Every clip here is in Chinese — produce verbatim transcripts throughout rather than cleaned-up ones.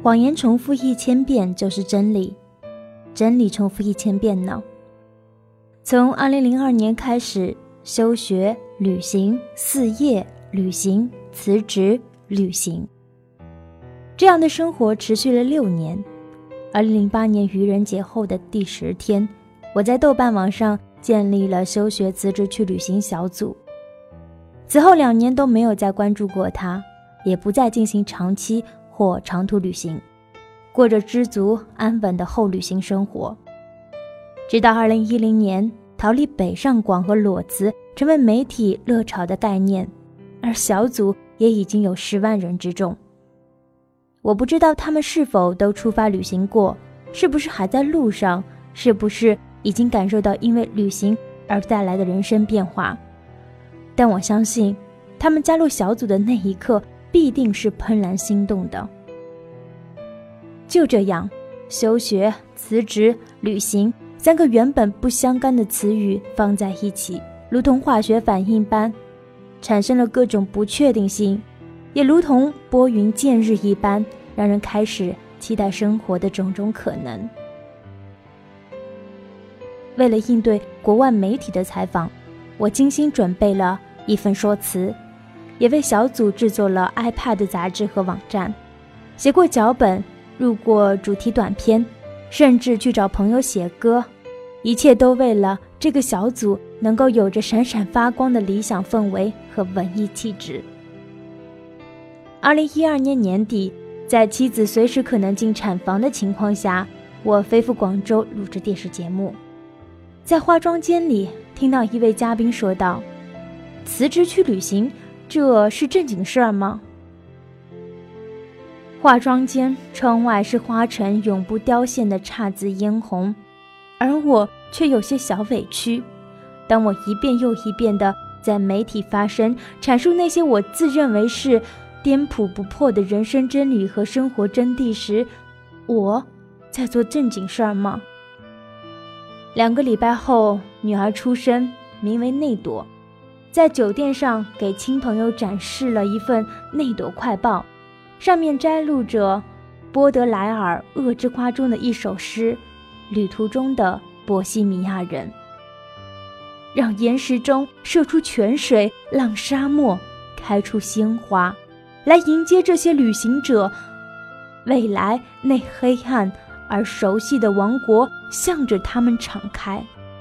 谎言重复一千遍就是真理，真理重复一千遍呢。从二零零二年开始，休学、旅行、四业、旅行、辞职、旅行，这样的生活持续了六年。二零零八年愚人节后的第十天，我在豆瓣网上建立了休学辞职去旅行小组。此后两年都没有再关注过它，也不再进行长期或长途旅行，过着知足安稳的后旅行生活。直到二零一零年，逃离北上广和裸辞成为媒体热炒的概念，而小组也已经有十万人之众。我不知道他们是否都出发旅行过，是不是还在路上，是不是已经感受到因为旅行而带来的人生变化。但我相信他们加入小组的那一刻必定是怦然心动的。就这样，休学、辞职、旅行三个原本不相干的词语放在一起，如同化学反应般产生了各种不确定性，也如同拨云见日一般，让人开始期待生活的种种可能。为了应对国外媒体的采访，我精心准备了一份说辞，也为小组制作了 iPad 杂志和网站，写过脚本，录过主题短片，甚至去找朋友写歌，一切都为了这个小组能够有着闪闪发光的理想氛围和文艺气质。二零一二年年底，在妻子随时可能进产房的情况下，我飞赴广州录制电视节目。在化妆间里，听到一位嘉宾说道：辞职去旅行，这是正经事儿吗？化妆间窗外是花城永不凋谢的姹紫嫣红，而我却有些小委屈。当我一遍又一遍地在媒体发声，阐述那些我自认为是颠扑不破的人生真理和生活真谛时，我在做正经事儿吗？两个礼拜后，女儿出生，名为内朵。在酒店上给亲朋友展示了一份内朵快报，上面摘录着波德莱尔《恶之花》中的一首诗，旅途中的波西米亚人。让岩石中射出泉水，让沙漠开出鲜花，来迎接这些旅行者。未来那黑暗而熟悉的王国向着他们敞开。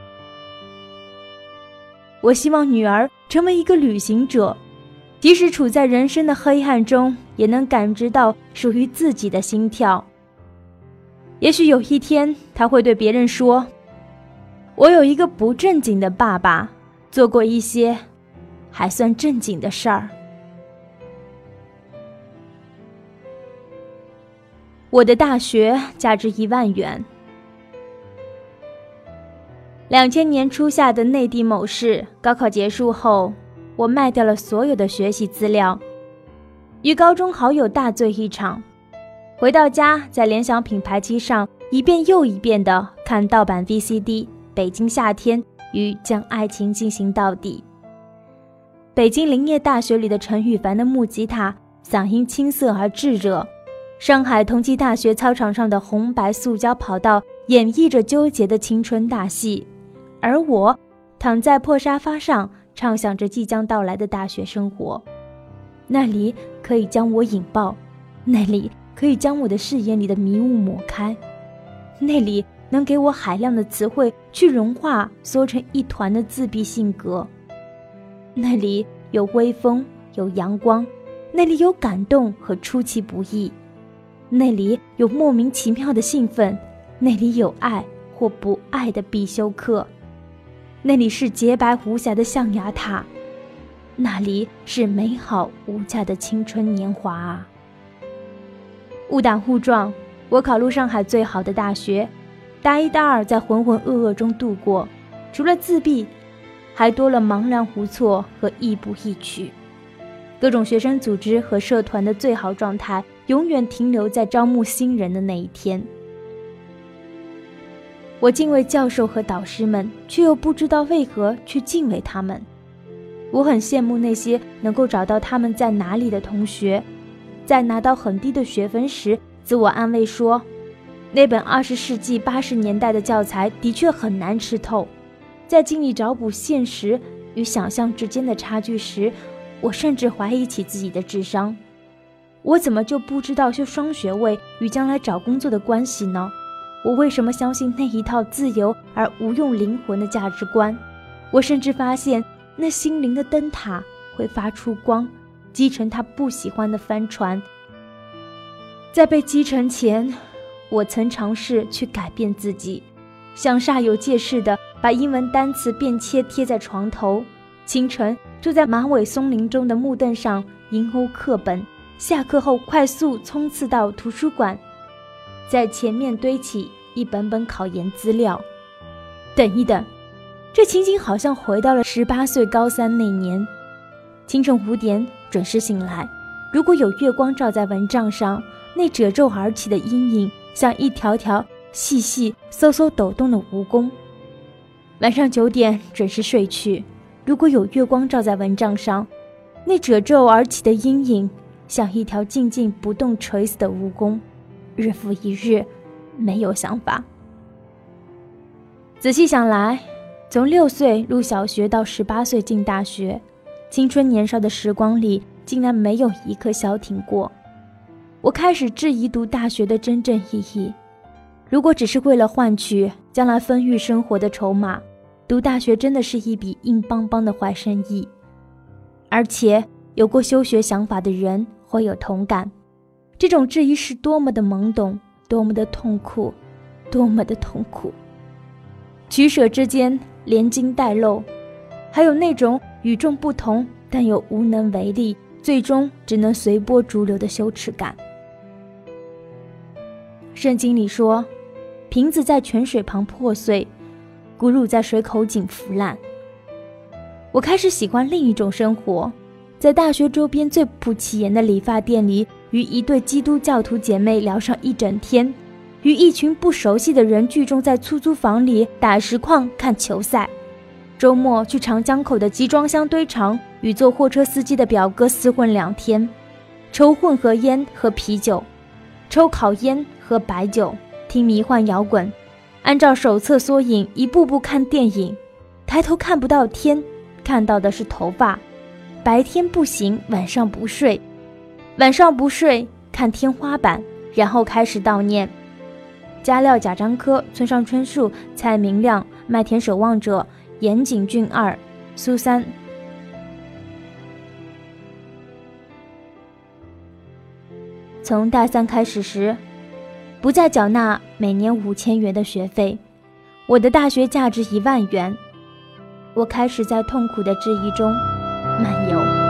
我希望女儿成为一个旅行者，即使处在人生的黑暗中，也能感知到属于自己的心跳。也许有一天，她会对别人说：我有一个不正经的爸爸，做过一些还算正经的事儿。我的大学价值一万元。两千年初夏的内地某市，高考结束后，我卖掉了所有的学习资料，与高中好友大醉一场。回到家，在联想品牌机上一遍又一遍地看盗版 V C D《北京夏天》与《将爱情进行到底》。北京林业大学里的陈羽凡的木吉他嗓音青涩而炙热，上海同济大学操场上的红白塑胶跑道演绎着纠结的青春大戏，而我躺在破沙发上畅想着即将到来的大学生活。那里可以将我引爆，那里可以将我的视野里的迷雾抹开，那里能给我海量的词汇去融化缩成一团的自闭性格。那里有微风，有阳光，那里有感动和出其不意，那里有莫名其妙的兴奋，那里有爱或不爱的必修课，那里是洁白无瑕的象牙塔，那里是美好无价的青春年华啊！误打误撞，我考入上海最好的大学，大一大二在浑浑噩噩中度过，除了自闭，还多了茫然无措和亦步亦趋。各种学生组织和社团的最好状态永远停留在招募新人的那一天。我敬畏教授和导师们，却又不知道为何去敬畏他们。我很羡慕那些能够找到他们在哪里的同学，在拿到很低的学分时自我安慰说，那本二十世纪八十年代的教材的确很难吃透。在尽力找补现实与想象之间的差距时，我甚至怀疑起自己的智商。我怎么就不知道修双学位与将来找工作的关系呢？我为什么相信那一套自由而无用灵魂的价值观？我甚至发现那心灵的灯塔会发出光，击沉他不喜欢的帆船。在被击沉前，我曾尝试去改变自己，像煞有介事地把英文单词便切贴在床头，清晨坐在马尾松林中的木凳上吟欧课本，下课后快速冲刺到图书馆，在前面堆起一本本考研资料。等一等，这情景好像回到了十八岁高三那年。清晨五点准时醒来，如果有月光照在蚊帐上，那褶皱而起的阴影像一条条细细嗖嗖抖动的蜈蚣。晚上九点准时睡去，如果有月光照在蚊帐上，那褶皱而起的阴影像一条静静不动垂死的蜈蚣。日复一日，没有想法。仔细想来，从六岁入小学到十八岁进大学，青春年少的时光里竟然没有一刻消停过。我开始质疑读大学的真正意义。如果只是为了换取将来丰裕生活的筹码，读大学真的是一笔硬邦邦的坏生意。而且有过休学想法的人会有同感，这种质疑是多么的懵懂，多么的痛苦，多么的痛苦。取舍之间连筋带漏，还有那种与众不同但又无能为力，最终只能随波逐流的羞耻感。圣经里说，瓶子在泉水旁破碎，骨乳在水口井腐烂。我开始喜欢另一种生活，在大学周边最不起眼的理发店里，与一对基督教徒姐妹聊上一整天，与一群不熟悉的人聚众在出租房里打实况看球赛，周末去长江口的集装箱堆场与做货车司机的表哥厮混两天，抽混合烟和啤酒，抽烤烟和白酒，听迷幻摇滚，按照手册缩影一步步看电影，抬头看不到天，看到的是头发。白天不行，晚上不睡，晚上不睡看天花板，然后开始悼念加料贾樟柯、村上春树、蔡明亮、麦田守望者、岩井俊二、苏三。从大三开始时，不再缴纳每年五千元的学费，我的大学价值一万元。我开始在痛苦的质疑中漫游。